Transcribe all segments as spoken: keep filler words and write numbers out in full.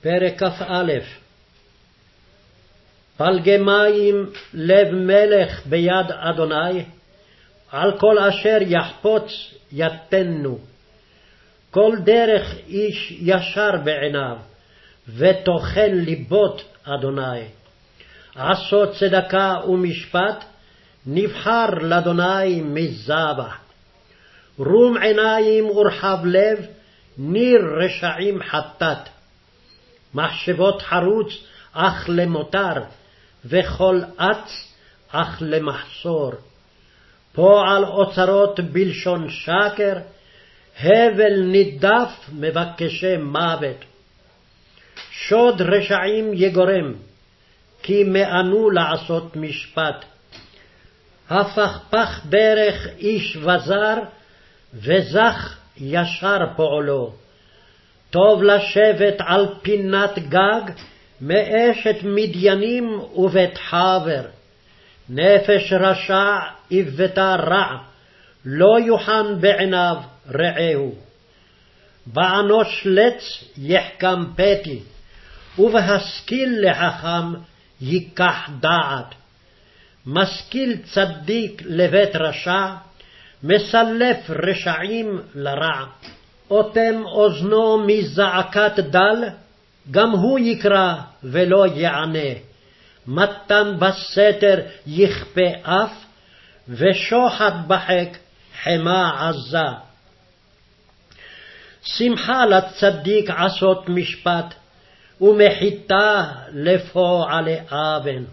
פרק כ"א. פלגי מים לב מלך ביד אדוני, על כל אשר יחפוץ יתנו. כל דרך איש ישר בעיניו, ותוכן ליבות אדוני. עשות צדקה ומשפט, נבחר לאדוני מזבח. רום עיניים ורחב לב, ניר רשעים חטאת. מחשבות חרוץ אך למותר, וכל אץ אך למחסור. פועל אוצרות בלשון שקר, הבל נידף מבקשי מוות. שוד רשעים יגורם, כי מאנו לעשות משפט. הפכפך ברך איש וזר, וזך ישר פועלו. טוב לשבת על פינת גג, מאשת מדיינים ובית חבר. נפש רשע איבתה רע, לא יוחן בעיניו רעהו. באנוש לץ יחכם פתי, ובהשכיל לחכם ייקח דעת. משכיל צדיק לבית רשע, מסלף רשעים לרע. אוטם אוזנו מזעקת דל, גם הוא יקרא ולא יענה. מתן בסתר יכפה אף, ושוחד בחק חמה עזה. שמחה לצדיק עשות משפט, ומחיתה לפועלי אבן.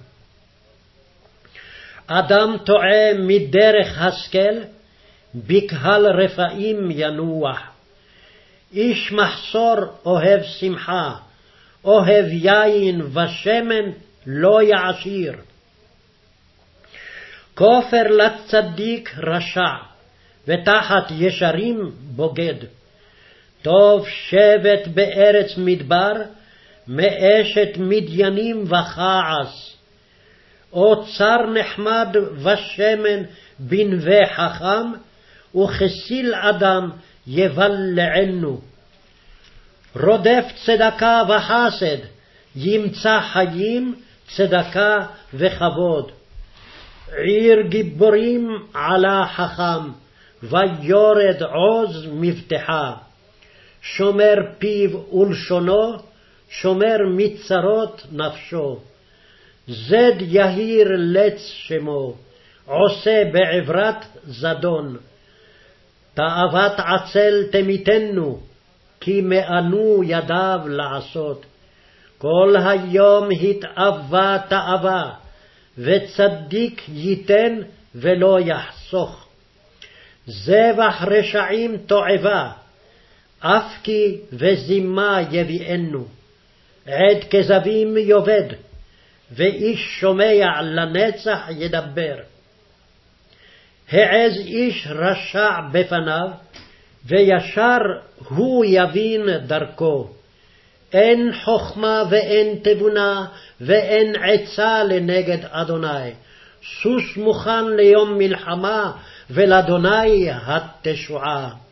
אדם טועה מדרך השכל, בקהל רפאים ינוח. איש מחסור אוהב שמחה, אוהב יין ושמן לא יעשיר. כופר לצדיק רשע, ותחת ישרים בוגד. טוב שבט בארץ מדבר, מאשת מדיינים וכעס. אוצר נחמד ושמן בנווה חכם, וכסיל אדם יבלענו. רודף צדקה וחסד, ימצא חיים, צדקה וכבוד. עיר גיבורים עלה חכם, ויורד עוז מבטחה. שומר פיו ולשונו, שומר מצרות נפשו. זד יהיר לץ שמו, עושה בעברת זדון. תאוות עצל תמיתנו, כי מאנו ידיו לעשות. כל היום התאווה תאווה, וצדיק ייתן ולא יחסוך. זבח רשעים תועבה, אף כי וזימה יביאנו. עד כזבים יאבד, ואיש שומע לנצח ידבר. העז איש רשע בפניו, וישר הוא יבין דרכו. אין חוכמה ואין תבונה, ואין עצה לנגד אדוני. סוס מוכן ליום מלחמה, ולאדוני התשועה.